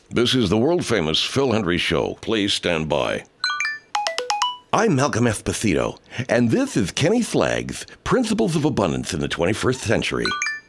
This is the world-famous Phil Hendrie Show. Please stand by. I'm Malcolm Esposito, and this is Kenny Slagg's Principles of Abundance in the 21st Century.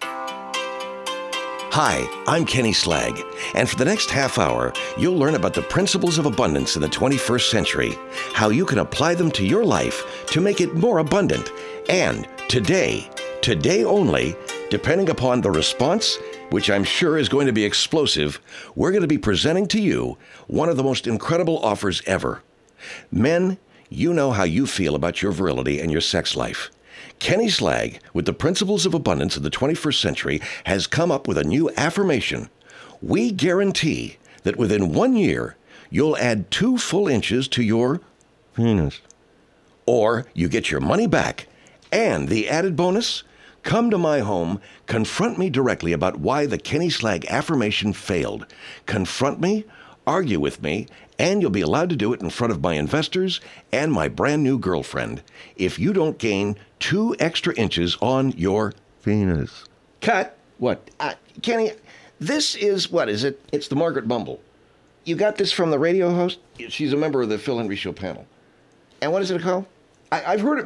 Hi, I'm Kenny Slagg, and for the next half hour, you'll learn about the principles of abundance in the 21st century, how you can apply them to your life to make it more abundant, and today only, depending upon the response, which I'm sure is going to be explosive, we're going to be presenting to you one of the most incredible offers ever. Men, you know how you feel about your virility and your sex life. Kenny Slagg, with the Principles of Abundance of the 21st Century, has come up with a new affirmation. We guarantee that within 1 year, you'll add 2 full inches to your penis. Or you get your money back. And the added bonus? Come to my home, confront me directly about why the Kenny Slagg affirmation failed. Confront me, argue with me, and you'll be allowed to do it in front of my investors and my brand new girlfriend if you don't gain 2 extra inches on your penis. Cut. What? Kenny, this is, what is it? It's the Margaret Mumble. You got this from the radio host? She's a member of the Phil Hendrie Show panel. And what is it called? I've heard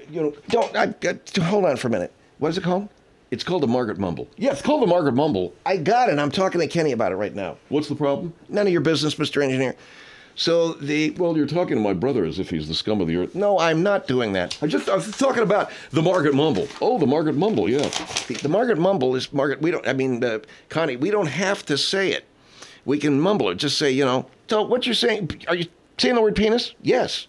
it, hold on for a minute. What is it called? It's called the Margaret Mumble. Yeah, it's called the Margaret Mumble. I got it. I'm talking to Kenny about it right now. What's the problem? None of your business, Mr. Engineer. So well, you're talking to my brother as if he's the scum of the earth. No, I'm not doing that. I was talking about the Margaret Mumble. Oh, the Margaret Mumble, yeah. The Margaret Mumble is Margaret. Connie, we don't have to say it. We can mumble it. Just say, So what you're saying? Are you saying the word penis? Yes.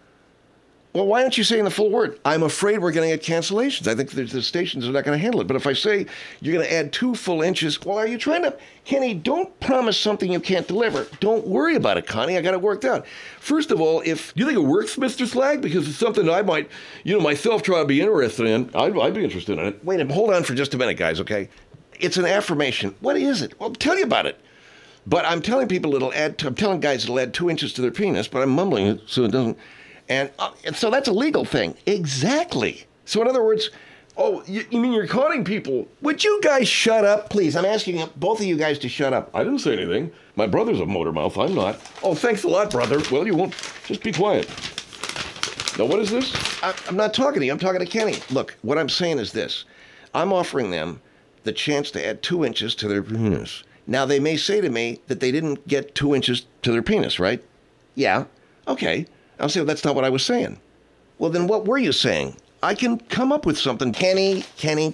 Well, why aren't you saying the full word? I'm afraid we're going to get cancellations. I think the stations are not going to handle it. But if I say you're going to add 2 full inches, well, are you trying to... Kenny, don't promise something you can't deliver. Don't worry about it, Connie. I got it worked out. First of all, if... Do you think it works, Mr. Slagg? Because it's something I might, myself try to be interested in. I'd be interested in it. Wait a minute. Hold on for just a minute, guys, okay? It's an affirmation. What is it? Well, I'll tell you about it. But I'm telling people I'm telling guys it'll add 2 inches to their penis, but I'm mumbling it so it doesn't... And so that's a legal thing. Exactly. So in other words, you mean you're conning people? Would you guys shut up, please? I'm asking both of you guys to shut up. I didn't say anything. My brother's a motor mouth. I'm not. Oh, thanks a lot, brother. Well, you won't. Just be quiet. Now, what is this? I'm not talking to you. I'm talking to Kenny. Look, what I'm saying is this. I'm offering them the chance to add 2 inches to their penis. Now, they may say to me that they didn't get 2 inches to their penis, right? Yeah. Okay. I'll say, well, that's not what I was saying. Well, then what were you saying? I can come up with something. Kenny.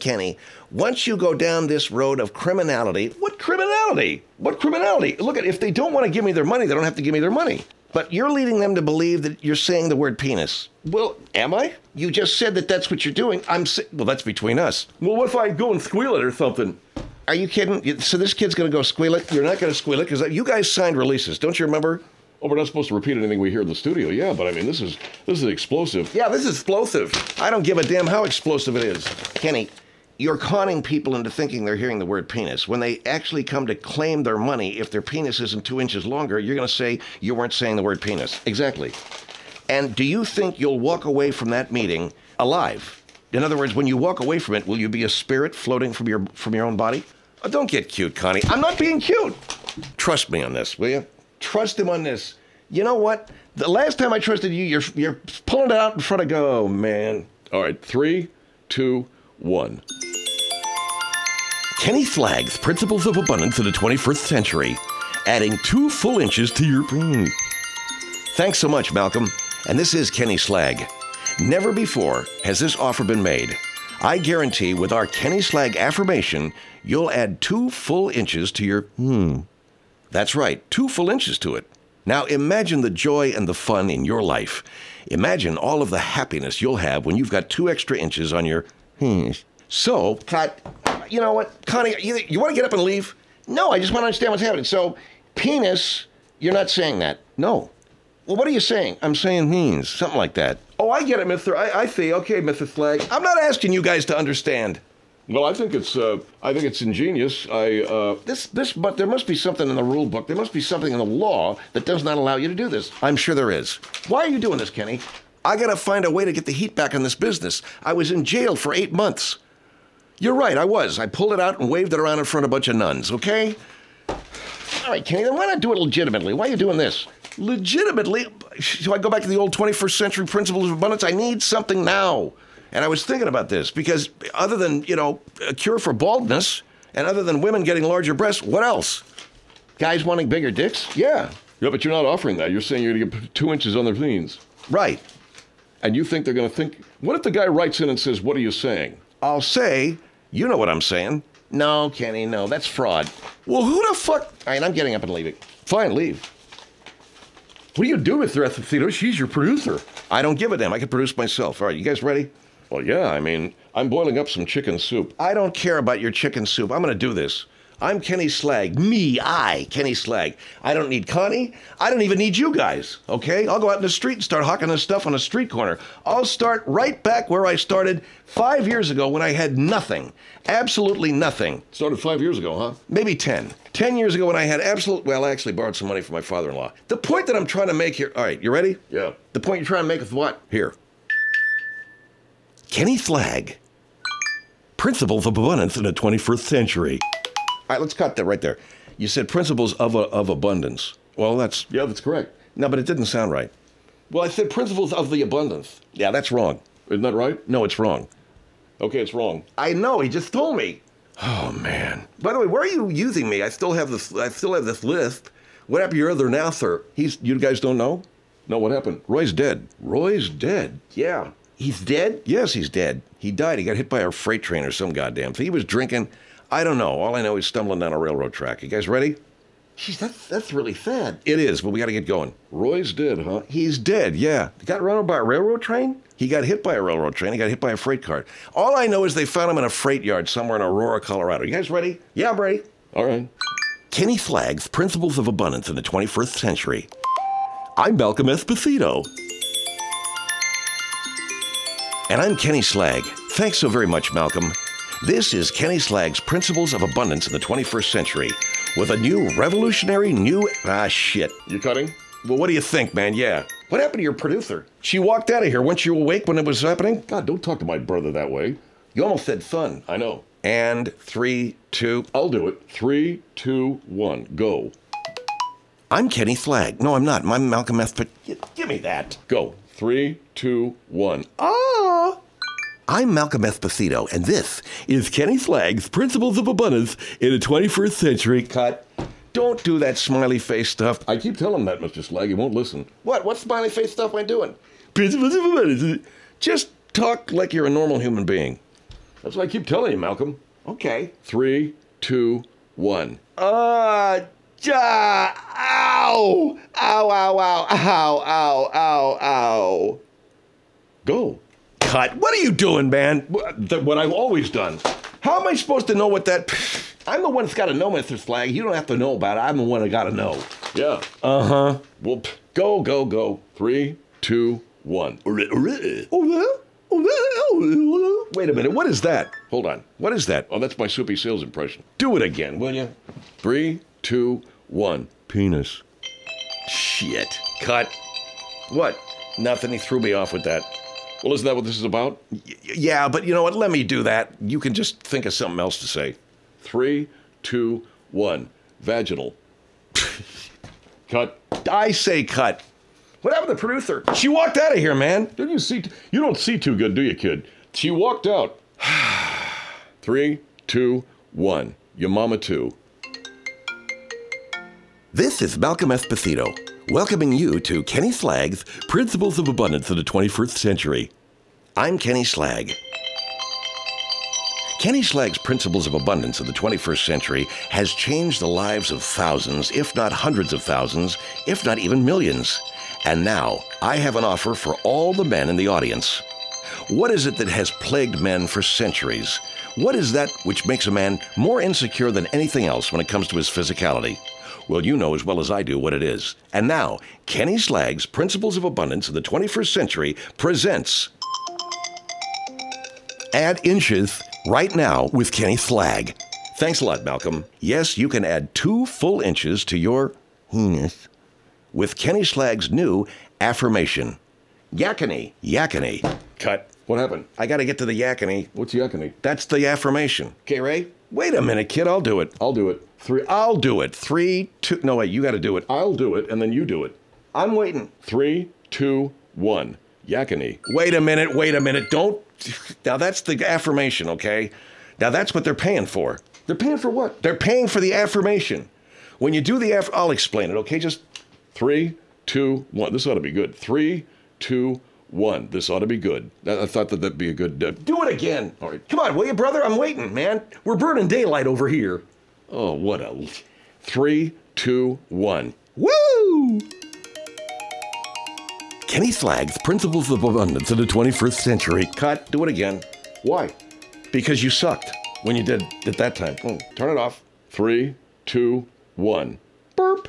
Once you go down this road of criminality, what criminality? Look, if they don't want to give me their money, they don't have to give me their money. But you're leading them to believe that you're saying the word penis. Well, am I? You just said that that's what you're doing. Well, that's between us. Well, what if I go and squeal it or something? Are you kidding? So this kid's going to go squeal it? You're not going to squeal it because you guys signed releases. Don't you remember? Oh, we're not supposed to repeat anything we hear in the studio. Yeah, but I mean, this is explosive. Yeah, this is explosive. I don't give a damn how explosive it is. Kenny, you're conning people into thinking they're hearing the word penis. When they actually come to claim their money, if their penis isn't 2 inches longer, you're going to say you weren't saying the word penis. Exactly. And do you think you'll walk away from that meeting alive? In other words, when you walk away from it, will you be a spirit floating from your own body? Oh, don't get cute, Connie. I'm not being cute. Trust me on this, will you? Trust him on this. You know what? The last time I trusted you, you're pulling it out in front of... Oh, man. All right, 3, 2, 1. Kenny Slagg's Principles of Abundance in the 21st Century. Adding 2 full inches to your... Thanks so much, Malcolm. And this is Kenny Slagg. Never before has this offer been made. I guarantee with our Kenny Slagg affirmation, you'll add 2 full inches to your... That's right, 2 full inches to it. Now imagine the joy and the fun in your life. Imagine all of the happiness you'll have when you've got 2 extra inches on your... So, cut. You know what, Connie, you want to get up and leave? No, I just want to understand what's happening. So, penis, you're not saying that. No. Well, what are you saying? I'm saying something like that. Oh, I get it, mister. I see. Okay, Mr. Slagg. I'm not asking you guys to understand. Well, I think it's ingenious. But there must be something in the rule book. There must be something in the law that does not allow you to do this. I'm sure there is. Why are you doing this, Kenny? I got to find a way to get the heat back on this business. I was in jail for 8 months. You're right, I was. I pulled it out and waved it around in front of a bunch of nuns, okay? All right, Kenny, then why not do it legitimately? Why are you doing this? Legitimately? So I go back to the old 21st century principles of abundance? I need something now. And I was thinking about this because other than, a cure for baldness and other than women getting larger breasts, what else? Guys wanting bigger dicks? Yeah. Yeah, but you're not offering that. You're saying you're going to get 2 inches on their cleans. Right. And you think they're going to think, what if the guy writes in and says, what are you saying? I'll say, you know what I'm saying. No, Kenny, no, that's fraud. Well, who the fuck? All right, I'm getting up and leaving. Fine, leave. What do you do with Esposito? She's your producer. I don't give a damn. I can produce myself. All right, you guys ready? Well, yeah, I'm boiling up some chicken soup. I don't care about your chicken soup. I'm going to do this. I'm Kenny Slag. Kenny Slag. I don't need Connie. I don't even need you guys, okay? I'll go out in the street and start hawking this stuff on a street corner. I'll start right back where I started 5 years ago when I had nothing. Absolutely nothing. Started 5 years ago, huh? Maybe 10. 10 years ago when I had I actually borrowed some money from my father-in-law. The point that I'm trying to make here, all right, you ready? Yeah. The point you're trying to make is what? Here. Kenny Slag. Principles of abundance in the 21st century. All right, let's cut that right there. You said principles of abundance. Well, that's correct. No, but it didn't sound right. Well, I said principles of the abundance. Yeah, that's wrong. Isn't that right? No, it's wrong. Okay, it's wrong. I know, he just told me. Oh, man. By the way, where are you using me? I still have this list. What happened to your other announcer? You guys don't know? No, what happened? Roy's dead. Roy's dead? Yeah. He's dead? Yes, he's dead. He died. He got hit by a freight train or some goddamn thing. He was drinking. I don't know. All I know, he's stumbling down a railroad track. You guys ready? Jeez, that's really sad. It is, but we got to get going. Roy's dead, huh? He's dead, yeah. He got run over by a railroad train? He got hit by a railroad train. He got hit by a freight car. All I know is they found him in a freight yard somewhere in Aurora, Colorado. You guys ready? Yeah, I'm ready. All right. Kenny Slag's Principles of Abundance in the 21st Century. I'm Malcolm Esposito. And I'm Kenny Slag. Thanks so very much, Malcolm. This is Kenny Slag's Principles of Abundance in the 21st Century with a new revolutionary shit. You cutting? Well, what do you think, man? Yeah. What happened to your producer? She walked out of here. Weren't you awake when it was happening? God, don't talk to my brother that way. You almost said son. I know. And 3, 2. I'll do it. 3, 2, 1, go. I'm Kenny Slag. No, I'm not. I'm Malcolm Esposito. Give me that. Go. 3, 2, 1. Ah! I'm Malcolm Esposito, and this is Kenny Slag's Principles of Abundance in the 21st Century. Cut. Don't do that smiley face stuff. I keep telling him that, Mr. Slag. He won't listen. What smiley face stuff am I doing? Principles of Abundance. Just talk like you're a normal human being. That's what I keep telling you, Malcolm. Okay. 3, 2, 1. Ow! Ow, ow, ow, ow, ow, ow. Go. Cut. What are you doing, man? What I've always done. How am I supposed to know what that... I'm the one that's got to know, Mr. Slag. You don't have to know about it. I'm the one that got to know. Yeah. Uh-huh. Well, go. 3, 2, 1. Wait a minute. What is that? Hold on. What is that? Oh, that's my Soupy Sales impression. Do it again, will you? 3, 2, 1. Penis. Shit. Cut. What? Nothing. He threw me off with that. Well, isn't that what this is about? Yeah, but you know what? Let me do that. You can just think of something else to say. 3, 2, 1. Vaginal. Cut. I say cut. What happened to the producer? She walked out of here, man. You don't see too good, do you, kid? She walked out. 3, 2, 1. Your mama too. This is Malcolm Esposito, welcoming you to Kenny Slag's Principles of Abundance in the 21st Century. I'm Kenny Slag. Kenny Slag's Principles of Abundance in the 21st Century has changed the lives of thousands, if not hundreds of thousands, if not even millions. And now, I have an offer for all the men in the audience. What is it that has plagued men for centuries? What is that which makes a man more insecure than anything else when it comes to his physicality? Well, you know as well as I do what it is. And now, Kenny Slag's Principles of Abundance in the 21st Century presents Add Inches right now with Kenny Slag. Thanks a lot, Malcolm. Yes, you can add 2 full inches to your penis with Kenny Slag's new affirmation. Yakety, yakety. Cut. What happened? I got to get to the yakety. What's yakety? That's the affirmation. Okay, Ray? Wait a minute, kid. I'll do it. I'll do it. 3. I'll do it. 3, 2. No, wait, you got to do it. I'll do it, and then you do it. I'm waiting. 3, 2, 1. Yakini. Wait a minute. Don't. Now that's the affirmation, okay? Now that's what they're paying for. They're paying for what? They're paying for the affirmation. When you do the I'll explain it, okay? Just 3, 2, 1. This ought to be good. 3, 2, 1. This ought to be good. I thought that'd be a good... do it again. All right. Come on, will you, brother? I'm waiting, man. We're burning daylight over here. Oh, what a... 3, 2, 1. Woo! Kenny Slagg's Principles of Abundance in the 21st Century. Cut. Do it again. Why? Because you sucked when you did it that time. Turn it off. 3, 2, 1. Burp.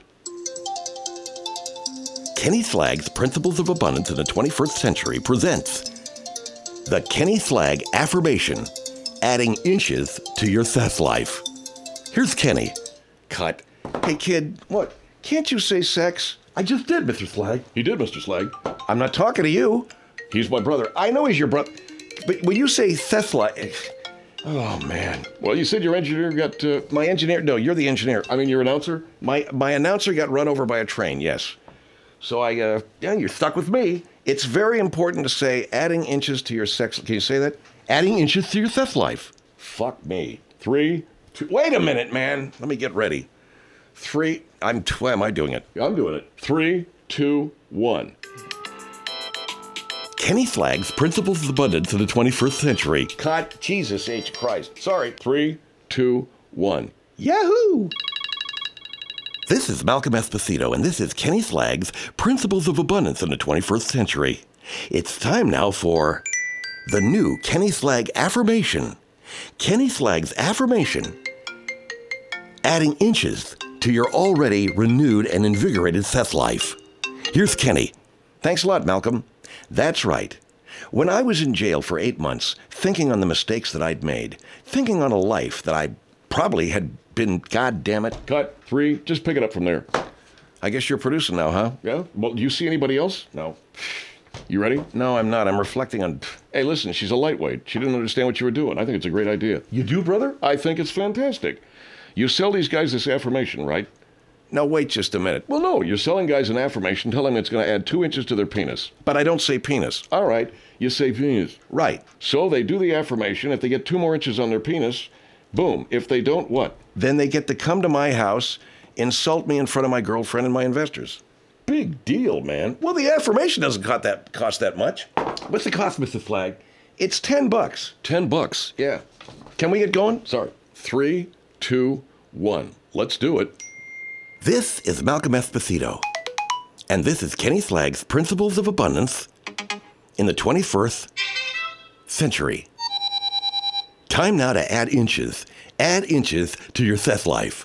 Kenny Slagg's Principles of Abundance in the 21st Century presents the Kenny Slagg Affirmation, adding inches to your sex life. Here's Kenny. Cut. Hey, kid, what? Can't you say sex? I just did, Mr. Slagg. He did, Mr. Slagg. I'm not talking to you. He's my brother. I know he's your brother. But when you say sex life... Oh, man. Well, you said your engineer got... My engineer... No, you're the engineer. I mean, your announcer? My announcer got run over by a train, yes. So yeah, you're stuck with me. It's very important to say adding inches to your sex... Can you say that? Adding inches to your sex life. Fuck me. 3, 2... Wait a minute, man. Let me get ready. 3... Why am I doing it? I'm doing it. 3, 2, 1. Kenny Slagg's Principles of Abundance in the 21st Century. Cut. Jesus H. Christ. Sorry. 3, 2, 1. Yahoo! This is Malcolm Esposito, and this is Kenny Slagg's Principles of Abundance in the 21st Century. It's time now for the new Kenny Slagg Affirmation. Kenny Slagg's Affirmation, adding inches to your already renewed and invigorated sex life. Here's Kenny. Thanks a lot, Malcolm. That's right. When I was in jail for 8 months, thinking on the mistakes that I'd made, thinking on a life that I probably had been, God damn it. Cut. 3. Just pick it up from there. I guess you're producing now, huh? Yeah? Well, do you see anybody else? No. You ready? No, I'm not. I'm reflecting on... Hey, listen, she's a lightweight. She didn't understand what you were doing. I think it's a great idea. You do, brother? I think it's fantastic. You sell these guys this affirmation, right? Now, wait just a minute. Well, no, you're selling guys an affirmation telling them it's going to add 2 inches to their penis. But I don't say penis. All right, you say penis. Right. So they do the affirmation. If they get 2 more inches on their penis, boom. If they don't, what? Then they get to come to my house, insult me in front of my girlfriend and my investors. Big deal, man. Well, the affirmation doesn't cost that much. What's the cost, Mr. Flagg? It's $10. $10. Yeah. Can we get going? Sorry. 3, 2, 1. Let's do it. This is Malcolm Esposito, and this is Kenny Slagg's Principles of Abundance in the 21st Century. Time now to add inches. Add inches to your sex life.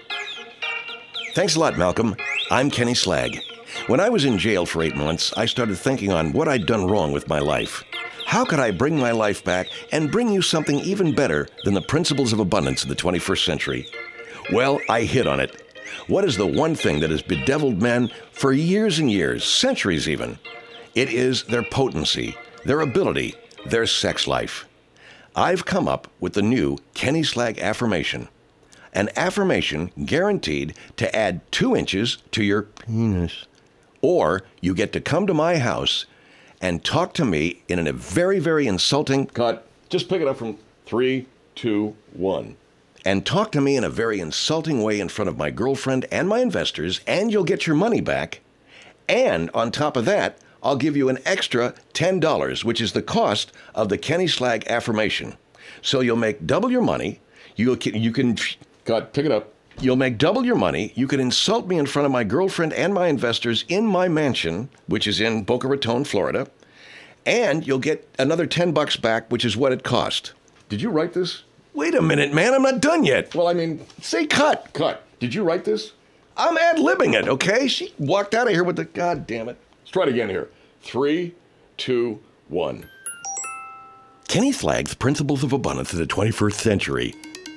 Thanks a lot, Malcolm. I'm Kenny Slagg. When I was in jail for 8 months, I started thinking on what I'd done wrong with my life. How could I bring my life back and bring you something even better than the principles of abundance in the 21st century? Well, I hit on it. What is the one thing that has bedeviled men for years and years, centuries even? It is their potency, their ability, their sex life. I've come up with the new Kenny Slagg Affirmation. An affirmation guaranteed to add 2 inches to your penis. Or you get to come to my house and talk to me in a very, very insulting... Cut. Just pick it up from 3, 2, 1. And talk to me in a very insulting way in front of my girlfriend and my investors, and you'll get your money back. And on top of that, I'll give you an extra $10, which is the cost of the Kenny Slagg Affirmation. So you'll make double your money. You can... Cut. Pick it up. You'll make double your money. You can insult me in front of my girlfriend and my investors in my mansion, which is in Boca Raton, Florida. And you'll get another $10 back, which is what it cost. Did you write this? Wait a minute, man. I'm not done yet. Well, I mean... Say cut. Cut. Did you write this? I'm ad-libbing it, okay? She walked out of here with the... God damn it. Let's try it again here. 3, 2, 1. Kenny Slagg's Principles of Abundance in the 21st Century.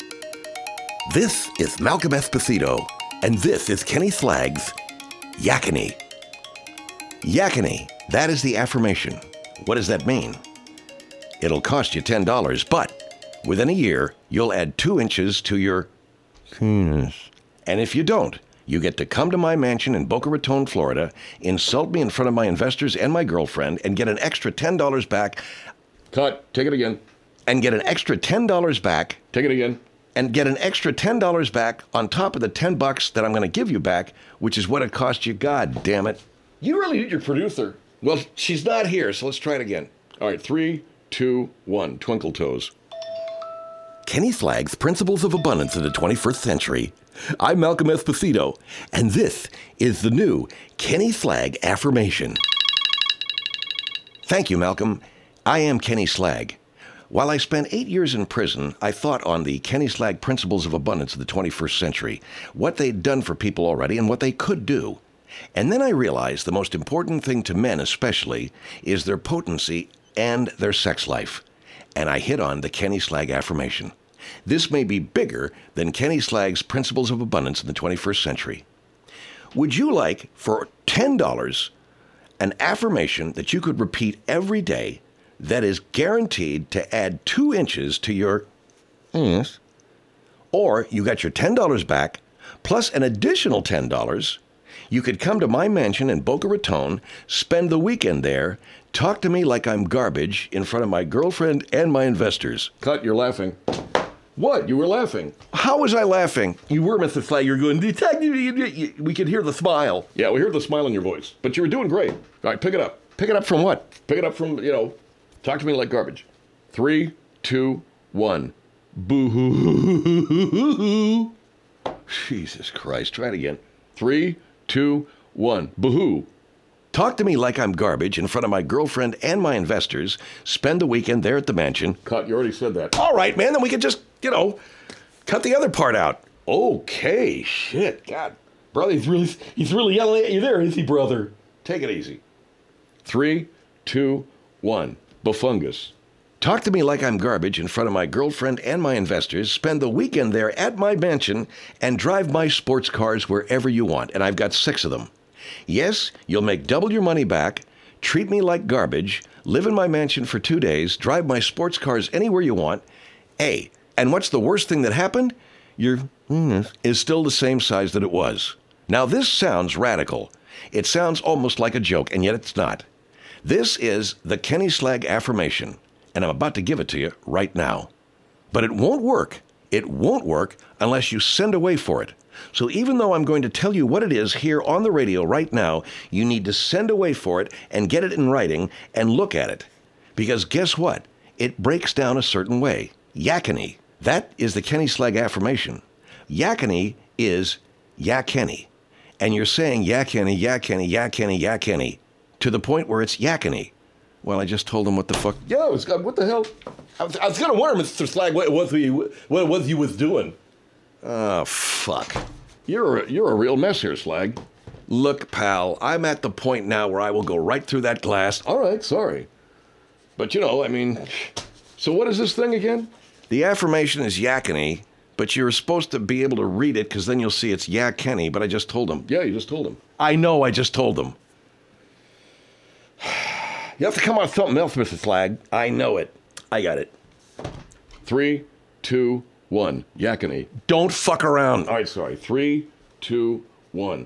This is Malcolm Esposito, and this is Kenny Slagg's Yakini. Yakini, that is the affirmation. What does that mean? It'll cost you $10, but within a year, you'll add 2 inches to your penis. And if you don't, you get to come to my mansion in Boca Raton, Florida, insult me in front of my investors and my girlfriend, and get an extra $10 back. Cut. Take it again. And get an extra $10 back. Take it again. And get an extra $10 back on top of the $10 that I'm going to give you back, which is what it cost you. God damn it. You really need your producer. Well, she's not here, so let's try it again. All right, 3, 2, 1. Twinkle toes. Kenny Slagg's Principles of Abundance in the 21st Century. I'm Malcolm Esposito, and this is the new Kenny Slag Affirmation. Thank you, Malcolm. I am Kenny Slag. While I spent 8 years in prison, I thought on the Kenny Slag Principles of Abundance of the 21st Century, what they'd done for people already and what they could do. And then I realized the most important thing to men especially is their potency and their sex life. And I hit on the Kenny Slag Affirmation. This may be bigger than Kenny Slag's Principles of Abundance in the 21st Century. Would you like, for $10, an affirmation that you could repeat every day that is guaranteed to add 2 inches to your penis? Or you got your $10 back, plus an additional $10. You could come to my mansion in Boca Raton, spend the weekend there, talk to me like I'm garbage in front of my girlfriend and my investors. Cut. You're laughing. What? You were laughing. How was I laughing? You were, Mr. Slag. You're going, we could hear the smile. Yeah, we heard the smile in your voice. But you were doing great. All right, pick it up. Pick it up from what? Pick it up from, talk to me like garbage. 3, 2, 1. Boo-hoo. Jesus Christ. Try it again. 3, 2, 1. Boo-hoo. Talk to me like I'm garbage in front of my girlfriend and my investors. Spend the weekend there at the mansion. Cut. You already said that. All right, man. Then we could just, cut the other part out. Okay. Shit. God. Brother, he's really yelling at you there, is he, brother? Take it easy. 3, 2, 1. Bufungus. Talk to me like I'm garbage in front of my girlfriend and my investors. Spend the weekend there at my mansion and drive my sports cars wherever you want. And I've got 6 of them. Yes, you'll make double your money back, treat me like garbage, live in my mansion for 2 days, drive my sports cars anywhere you want. Hey, and what's the worst thing that happened? Your penis is still the same size that it was. Now this sounds radical. It sounds almost like a joke, and yet it's not. This is the Kenny Slag Affirmation, and I'm about to give it to you right now. But it won't work. It won't work unless you send away for it. So even though I'm going to tell you what it is here on the radio right now, you need to send away for it and get it in writing and look at it. Because guess what? It breaks down a certain way. Yakany. That is the Kenny Slag Affirmation. Yakany is Yakenny. And you're saying Yakenny, Yakenny, Yakenny, Yakenny to the point where it's Yakany. Well, I just told him what the fuck. Yeah, what the hell? I was going to wonder, Mr. Slag, what it was he was doing. Oh, fuck. You're a real mess here, Slag. Look, pal, I'm at the point now where I will go right through that glass. All right, sorry. But, so what is this thing again? The affirmation is Yakany, but you're supposed to be able to read it because then you'll see it's Yakenny, but I just told him. Yeah, you just told him. I know, I just told him. You have to come on with something else, Mr. Slag. I know it. I got it. 3, 2, 1. Yakany. Don't fuck around. All right, sorry. 3, 2, 1.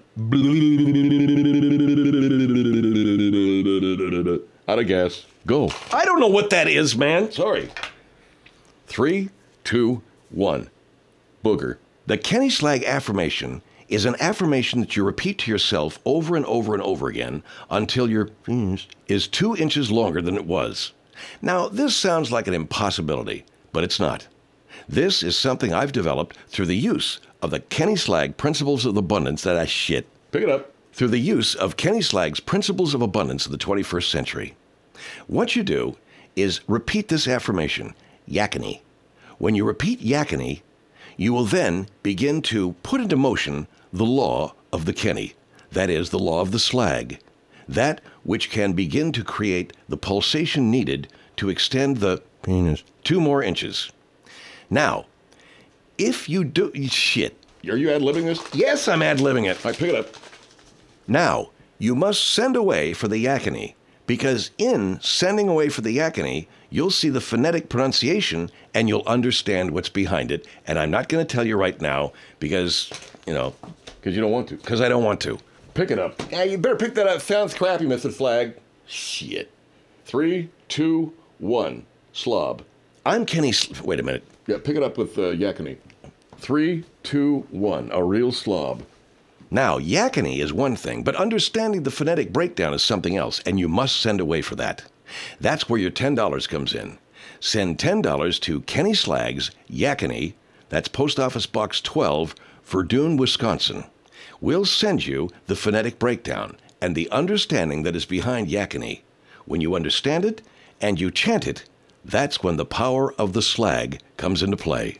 Out of gas. Go. I don't know what that is, man. Sorry. 3, 2, 1. Booger. The Kenny Slag Affirmation is an affirmation that you repeat to yourself over and over and over again until your penis is 2 inches longer than it was. Now, this sounds like an impossibility, but it's not. This is something I've developed through the use of the Kenny Slag Principles of Abundance Pick it up. Through the use of Kenny Slag's Principles of Abundance of the 21st Century. What you do is repeat this affirmation, Yakany. When you repeat Yakany, you will then begin to put into motion the law of the Kenny, that is, the law of the slag, that which can begin to create the pulsation needed to extend the penis 2 more inches. Now, if you do... Shit. Are you ad-libbing this? Yes, I'm ad-libbing it. All right, pick it up. Now, you must send away for the Yakany Because in sending away for the Yakini, you'll see the phonetic pronunciation and you'll understand what's behind it. And I'm not going to tell you right now because, Because you don't want to. because I don't want to. Pick it up. Yeah, you better pick that up. Sounds crappy, Mr. Flag. Shit. 3, 2, 1. Slob. I'm Kenny. Wait a minute. Yeah, pick it up with Yakini. 3, 2, 1. A real slob. Now, Yakini is one thing, but understanding the phonetic breakdown is something else, and you must send away for that. That's where your $10 comes in. Send $10 to Kenny Slag's Yakini, that's Post Office Box 12, Verdun, Wisconsin. We'll send you the phonetic breakdown and the understanding that is behind Yakini. When you understand it and you chant it, that's when the power of the slag comes into play.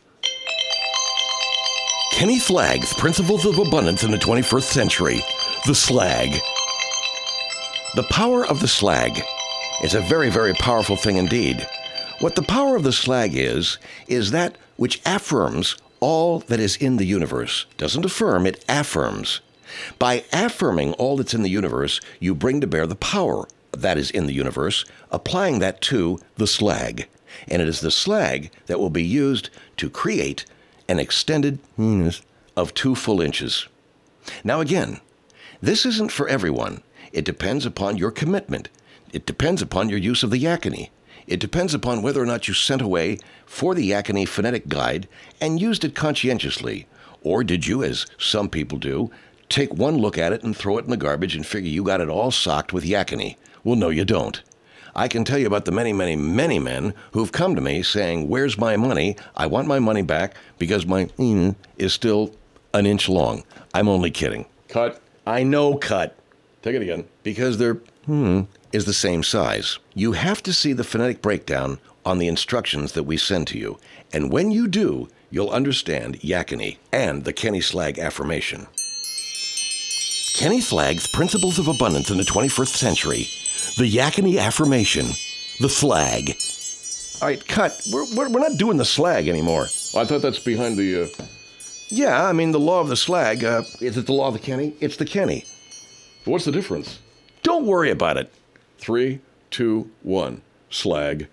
Kenny Slag's Principles of Abundance in the 21st Century. The slag. The power of the slag is a very, very powerful thing indeed. What the power of the slag is that which affirms all that is in the universe. Doesn't affirm, it affirms. By affirming all that's in the universe, you bring to bear the power that is in the universe, applying that to the slag. And it is the slag that will be used to create an extended penis of 2 full inches. Now again, this isn't for everyone. It depends upon your commitment. It depends upon your use of the Yakini. It depends upon whether or not you sent away for the Yakini phonetic guide and used it conscientiously. Or did you, as some people do, take one look at it and throw it in the garbage and figure you got it all socked with Yakini? Well, no, you don't. I can tell you about the many, many, many men who've come to me saying, where's my money? I want my money back because my is still an inch long. I'm only kidding. Cut. I know, cut. Take it again. Because their is the same size. You have to see the phonetic breakdown on the instructions that we send to you. And when you do, you'll understand Yakini and the Kenny Slag affirmation. Kenny Slag's Principles of Abundance in the 21st Century. The Yakini affirmation. The slag. All right, cut. We're not doing the slag anymore. Well, I thought that's behind the... Yeah, I mean, the law of the slag. Is it the law of the Kenny? It's the Kenny. What's the difference? Don't worry about it. 3, 2, 1. Slag.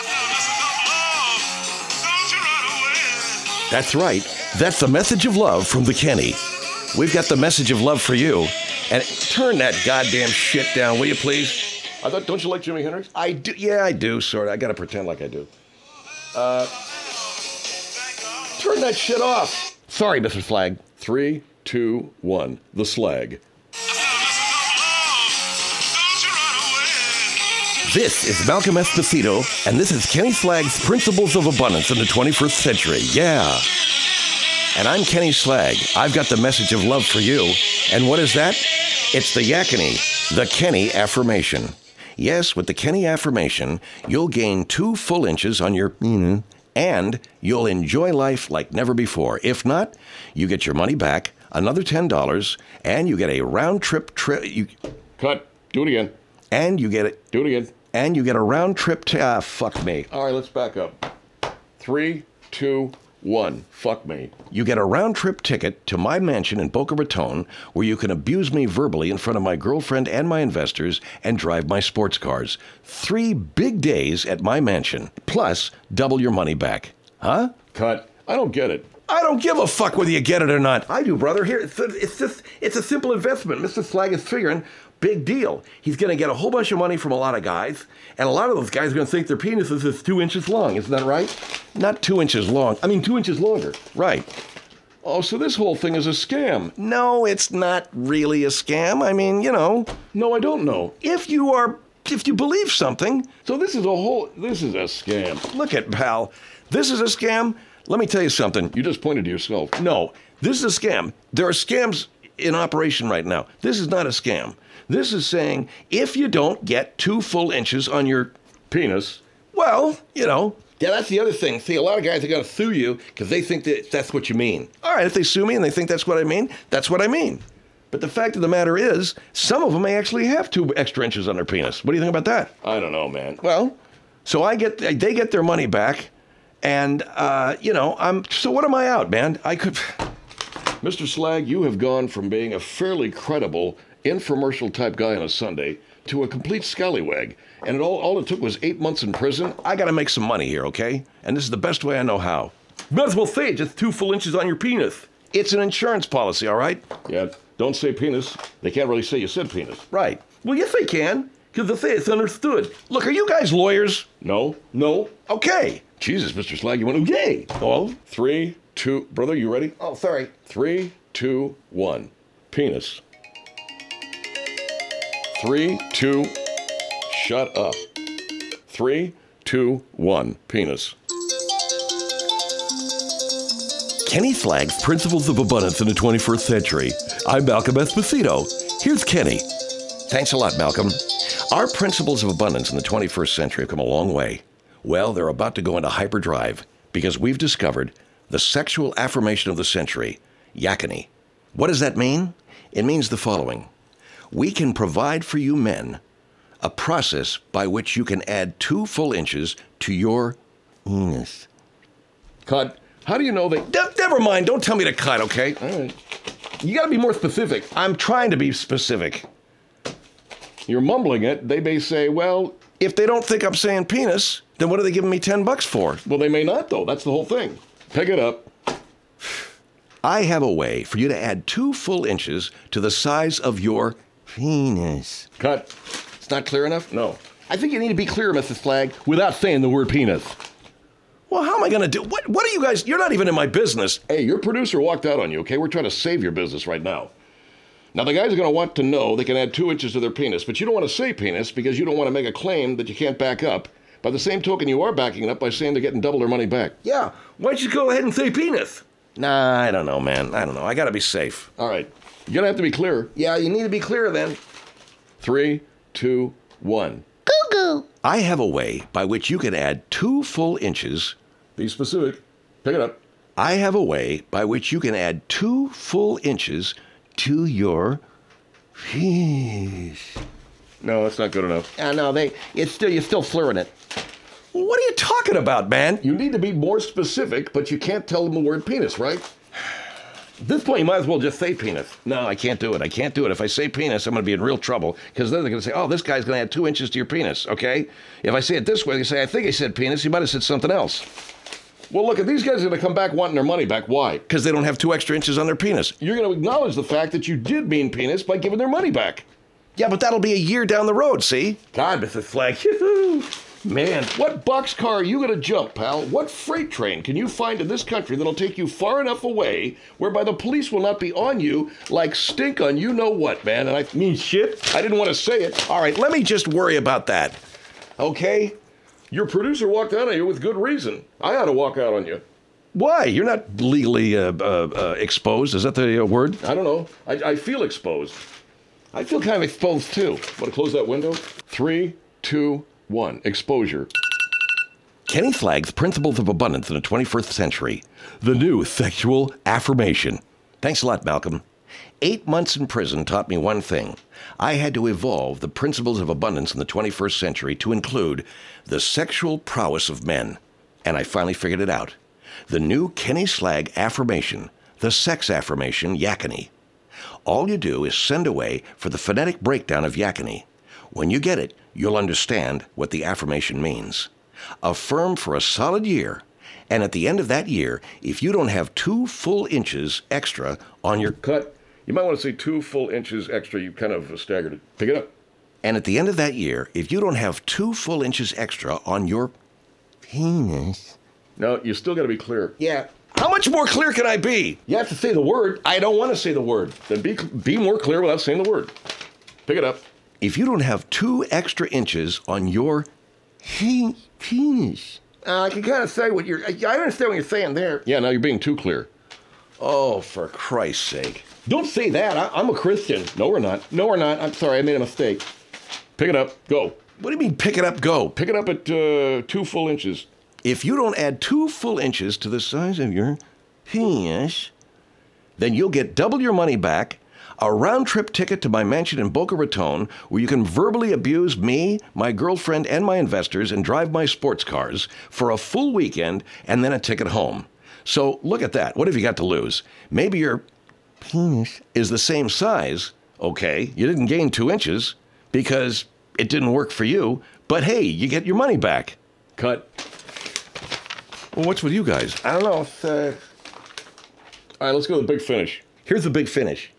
That's right. That's the message of love from the Kenny. We've got the message of love for you. And turn that goddamn shit down, will you please? Don't you like Jimi Hendrix? I do. Yeah, I do, sort of. I got to pretend like I do. Turn that shit off. Sorry, Mr. Flag. 3, 2, 1. The slag. This is Malcolm Esposito, and this is Kenny Slag's Principles of Abundance in the 21st Century. Yeah. And I'm Kenny Slag. I've got the message of love for you. And what is that? It's the Yakini, the Kenny affirmation. Yes, with the Kenny affirmation, you'll gain 2 full inches on your and you'll enjoy life like never before. If not, you get your money back, another $10, and you get a round trip. Cut. Do it again. And you get it. Do it again. And you get a round trip to. Fuck me. All right, let's back up. 3, 2, 1. Fuck me. You get a round-trip ticket to my mansion in Boca Raton where you can abuse me verbally in front of my girlfriend and my investors and drive my sports cars. 3 big days at my mansion, plus double your money back. Huh? Cut. I don't get it. I don't give a fuck whether you get it or not. I do, brother. Here, it's a simple investment. Mr. Slag is figuring, big deal. He's going to get a whole bunch of money from a lot of guys, and a lot of those guys are going to think their penises is 2 inches long. Isn't that right? Not 2 inches long. I mean, 2 inches longer. Right. Oh, so this whole thing is a scam. No, it's not really a scam. I mean, No, I don't know. if you believe something, So this is a scam. look at pal. This is a scam. Let me tell you something. You just pointed to yourself. No, this is a scam. There are scams in operation right now. This is not a scam. This is saying if you don't get 2 full inches on your Penis. well, Yeah, that's the other thing. See, a lot of guys are going to sue you because they think that that's what you mean. All right, if they sue me and they think that's what I mean, that's what I mean. But the fact of the matter is, some of them may actually have 2 extra inches on their penis. What do you think about that? I don't know, man. Well, so they get their money back, and so what am I out, man? Mr. Slag, you have gone from being a fairly credible infomercial type guy on a Sunday to a complete scallywag. And all it took was 8 months in prison. I gotta make some money here, okay? And this is the best way I know how. Might as well say it, just 2 full inches on your penis. It's an insurance policy, all right? Yeah, don't say penis. They can't really say you said penis. Right. Well, yes, they can, because they say it's understood. Look, are you guys lawyers? No? Okay. Jesus, Mr. Slag, you went, yay! Well, 3, 2, brother, you ready? oh, sorry. 3, 2, 1. Penis. 3, 2, shut up. 3, 2, 1. Penis. Kenny Slagg's Principles of Abundance in the 21st Century. I'm Malcolm Esposito. Here's Kenny. Thanks a lot, Malcolm. Our principles of abundance in the 21st century have come a long way. Well, they're about to go into hyperdrive because we've discovered the sexual affirmation of the century, Yakini. What does that mean? It means the following. We can provide for you men a process by which you can add 2 full inches to your penis. Cut. How do you know they... Never mind. Don't tell me to cut, okay? All right. You gotta be more specific. I'm trying to be specific. You're mumbling it. They may say, well, If they don't think I'm saying penis, then what are they giving me $10 for? well, they may not, though. That's the whole thing. Pick it up. I have a way for you to add 2 full inches to the size of your penis. Cut. It's not clear enough? No. I think you need to be clear, Mrs. Slag, without saying the word penis. Well, how am I going to do? What are you guys? You're not even in my business. Hey, your producer walked out on you, okay? We're trying to save your business right now. Now, the guys are going to want to know they can add 2 inches to their penis, but you don't want to say penis because you don't want to make a claim that you can't back up. By the same token, you are backing it up by saying they're getting double their money back. Yeah. Why don't you go ahead and say penis? Nah, I don't know, man. I don't know. I got to be safe. All right. You're going to have to be clear. Yeah, you need to be clear then. 3, 2, 1. I have a way by which you can add 2 full inches. Be specific. Pick it up. I have a way by which you can add 2 full inches to your penis. No, that's not good enough. No, you're still slurring it. What are you talking about, man? You need to be more specific, but you can't tell them the word penis, right? At this point, you might as well just say penis. No, I can't do it. I can't do it. If I say penis, I'm going to be in real trouble because then they're going to say, oh, this guy's going to add 2 inches to your penis, okay? If I say it this way, they say, I think I said penis. He might have said something else. Well, look, if these guys are going to come back wanting their money back, why? Because they don't have 2 extra inches on their penis. You're going to acknowledge the fact that you did mean penis by giving their money back. Yeah, but that'll be a year down the road, see? God, Mrs. Slag. Yoo-hoo. Man, What boxcar are you going to jump, pal? What freight train can you find in this country that'll take you far enough away whereby the police will not be on you like stink on you know what, man? And I mean shit. I didn't want to say it. All right, let me just worry about that. Okay? Your producer walked out on you with good reason. I ought to walk out on you. Why? You're not legally exposed. Is that the word? I don't know. I feel exposed. I feel kind of exposed too. Want to close that window? 3, 2, 1. Exposure. Kenny Slagg's Principles of Abundance in the 21st Century. The new sexual affirmation. Thanks a lot, Malcolm. 8 months in prison taught me one thing. I had to evolve the principles of abundance in the 21st century to include the sexual prowess of men. And I finally figured it out. The new Kenny Slagg affirmation, the sex affirmation, Yakini. All you do is send away for the phonetic breakdown of Yakini. When you get it, you'll understand what the affirmation means. Affirm for a solid year, and at the end of that year, if you don't have 2 full inches extra on your... Cut. You might want to say 2 full inches extra. You kind of staggered it. Pick it up. And at the end of that year, if you don't have 2 full inches extra on your penis... No, you still got to be clear. Yeah. How much more clear can I be? You have to say the word. I don't want to say the word. Then be more clear without saying the word. Pick it up. If you don't have 2 extra inches on your penis... I can kind of say what you're... I understand what you're saying there. Yeah, now you're being too clear. Oh, for Christ's sake. Don't say that. I'm a Christian. No, we're not. No, we're not. I'm sorry. I made a mistake. Pick it up. Go. What do you mean, pick it up, go? Pick it up at 2 full inches. If you don't add 2 full inches to the size of your penis, then you'll get double your money back, a round-trip ticket to my mansion in Boca Raton, where you can verbally abuse me, my girlfriend, and my investors and drive my sports cars for a full weekend and then a ticket home. So look at that. What have you got to lose? Maybe your penis is the same size, okay, you didn't gain 2 inches because it didn't work for you, but hey, you get your money back. Cut. Well, what's with you guys? I don't know. All right, let's go to the big finish. Here's the big finish.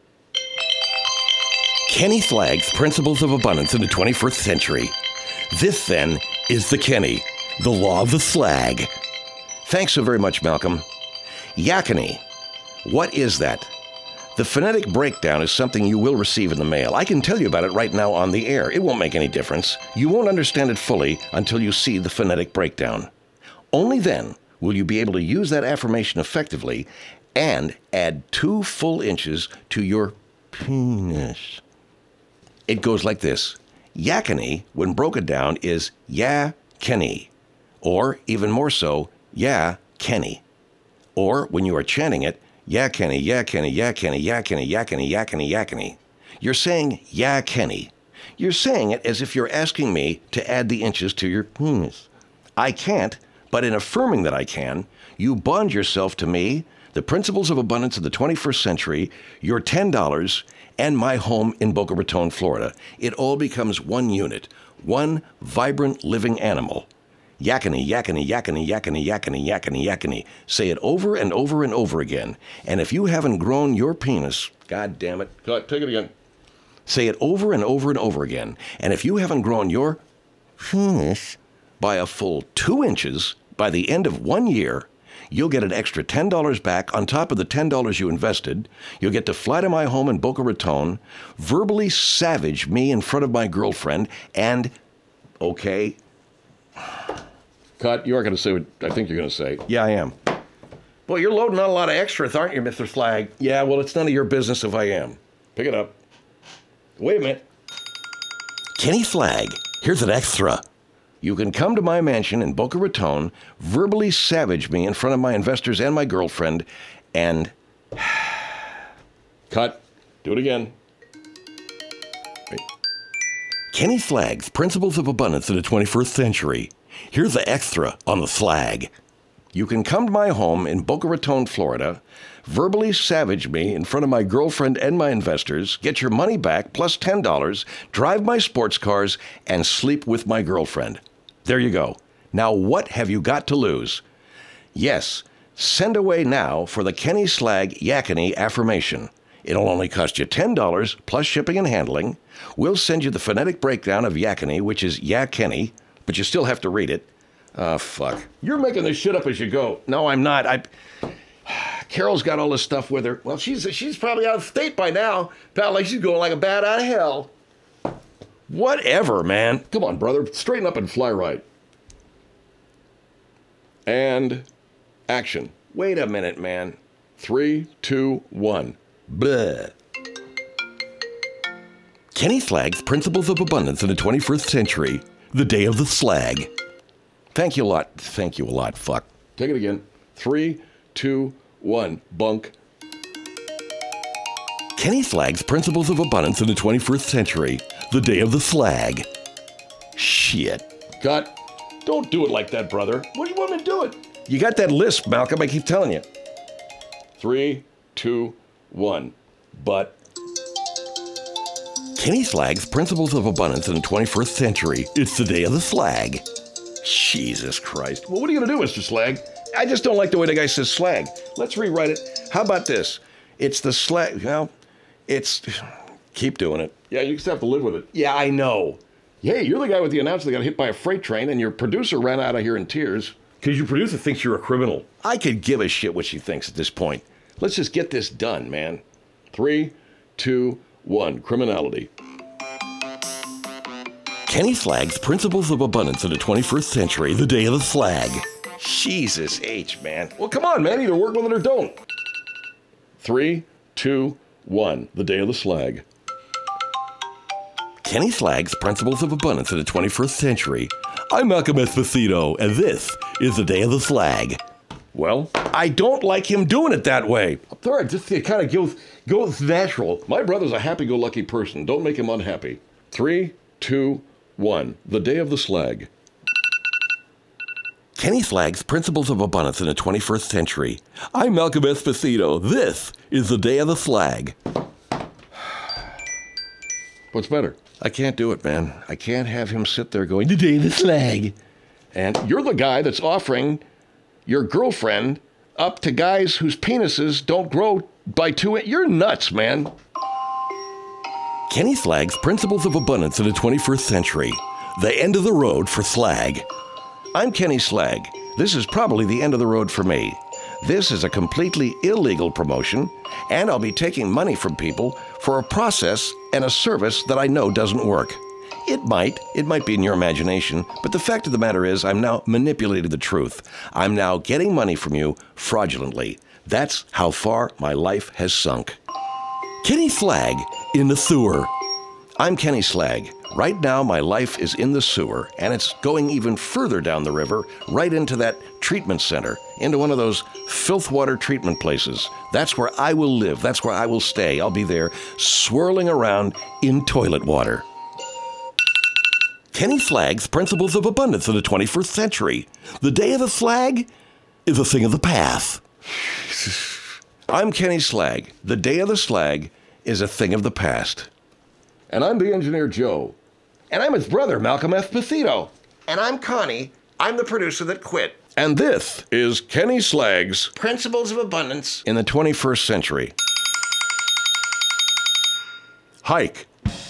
Kenny Flagg's Principles of Abundance in the 21st Century. This, then, is the Kenny, the law of the slag. Thanks so very much, Malcolm. Yakany. What is that? The phonetic breakdown is something you will receive in the mail. I can tell you about it right now on the air. It won't make any difference. You won't understand it fully until you see the phonetic breakdown. Only then will you be able to use that affirmation effectively and add 2 full inches to your penis. It goes like this. Yakany, when broken down, is ya-kenny, or even more so, ya-kenny. Or when you are chanting it, ya-kenny, ya-kenny, ya-kenny, ya-kenny, ya-kenny, ya-kenny, ya-kenny. You're saying ya-kenny. You're saying it as if you're asking me to add the inches to your penis. I can't, but in affirming that I can, you bond yourself to me, the Principles of Abundance of the 21st Century, your $10, and my home in Boca Raton, Florida. It all becomes one unit, one vibrant living animal. Yakany, yakany, yakany, yakany, yakany, yakany, yakany. Say it over and over and over again. And if you haven't grown your penis, God damn it. Cut. Take it again. Say it over and over and over again. And if you haven't grown your penis by a full 2 inches by the end of 1 year, you'll get an extra $10 back on top of the $10 you invested. You'll get to fly to my home in Boca Raton, verbally savage me in front of my girlfriend, and, okay. Cut. You aren't going to say what I think you're going to say. Yeah, I am. Well, you're loading on a lot of extras, aren't you, Mr. Flag? Yeah, well, it's none of your business if I am. Pick it up. Wait a minute. Kenny Flag, here's an extra. You can come to my mansion in Boca Raton, verbally savage me in front of my investors and my girlfriend, and... Cut. Do it again. Wait. Kenny Flag's Principles of Abundance in the 21st Century. Here's the extra on the flag. You can come to my home in Boca Raton, Florida, verbally savage me in front of my girlfriend and my investors, get your money back plus $10, drive my sports cars, and sleep with my girlfriend. There you go. Now what have you got to lose? Yes, send away now for the Kenny Slag Yakany affirmation. It'll only cost you $10 plus shipping and handling. We'll send you the phonetic breakdown of Yakany, which is Ya-Kenny, but you still have to read it. Fuck. You're making this shit up as you go. No, I'm not. Carol's got all this stuff with her. Well, she's probably out of state by now. Pal, like she's going like a bat out of hell. Whatever, man. Come on, brother. Straighten up and fly right. And action. Wait a minute, man. 3, 2, 1. Blah. Kenny Flag's Principles of Abundance in the 21st Century. The Day of the Slag. Thank you a lot. Thank you a lot, fuck. Take it again. 3, 2, 1. Bunk. Kenny Flag's Principles of Abundance in the 21st Century. The Day of the Slag. Shit. Cut. Don't do it like that, brother. What do you want me to do it? You got that lisp, Malcolm. I keep telling you. 3, 2, 1. But. Kenny Flag's Principles of Abundance in the 21st Century. It's the Day of the Slag. Jesus Christ. Well, what are you going to do, Mr. Slag? I just don't like the way the guy says slag. Let's rewrite it. How about this? It's the slag. Well, it's... Keep doing it. Yeah, you just have to live with it. Yeah, I know. Hey, you're the guy with the announcement that got hit by a freight train, and your producer ran out of here in tears. Because your producer thinks you're a criminal. I could give a shit what she thinks at this point. Let's just get this done, man. 3, 2, 1. Criminality. Kenny Flag's Principles of Abundance in the 21st Century. The Day of the Slag. Jesus H, man. Well, come on, man. Either work with it or don't. 3, 2, 1. The Day of the Slag. Kenny Flag's Principles of Abundance in the 21st Century. I'm Malcolm Esposito, and this is the Day of the Slag. Well, I don't like him doing it that way. All right, just it kind of goes natural. My brother's a happy-go-lucky person. Don't make him unhappy. 3, 2, 1. The Day of the Slag. Kenny Slagg's Principles of Abundance in the 21st Century. I'm Malcolm Esposito. This is the Day of the Slag. What's better? I can't do it, man. I can't have him sit there going, the Day of the Slag. And you're the guy that's offering your girlfriend up to guys whose penises don't grow by 2 inches. You're nuts, man. Kenny Slagg's Principles of Abundance in the 21st Century. The end of the road for slag. I'm Kenny Slag. This is probably the end of the road for me. This is a completely illegal promotion, and I'll be taking money from people for a process and a service that I know doesn't work. It might be in your imagination, but the fact of the matter is I'm now manipulating the truth. I'm now getting money from you fraudulently. That's how far my life has sunk. Kenny Slag in the sewer. I'm Kenny Slag. Right now, my life is in the sewer, and it's going even further down the river, right into that treatment center, into one of those filth water treatment places. That's where I will live. That's where I will stay. I'll be there, swirling around in toilet water. Kenny Slagg's Principles of Abundance in the 21st Century. The Day of the Slag is a thing of the past. I'm Kenny Slag. The Day of the Slag is a thing of the past. And I'm the engineer Joe. And I'm his brother, Malcolm Esposito. And I'm Connie. I'm the producer that quit. And this is Kenny Slagg's Principles of Abundance in the 21st Century. Hike.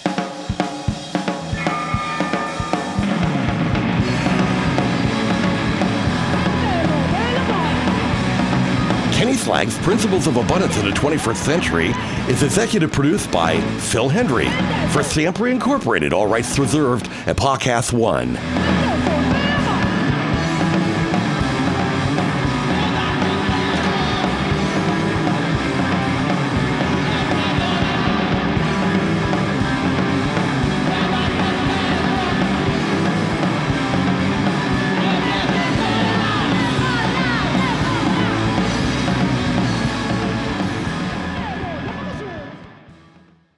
Kenny Slagg's Principles of Abundance in the 21st Century is executive produced by Phil Hendry for Sampry Incorporated, all rights reserved at Podcast One.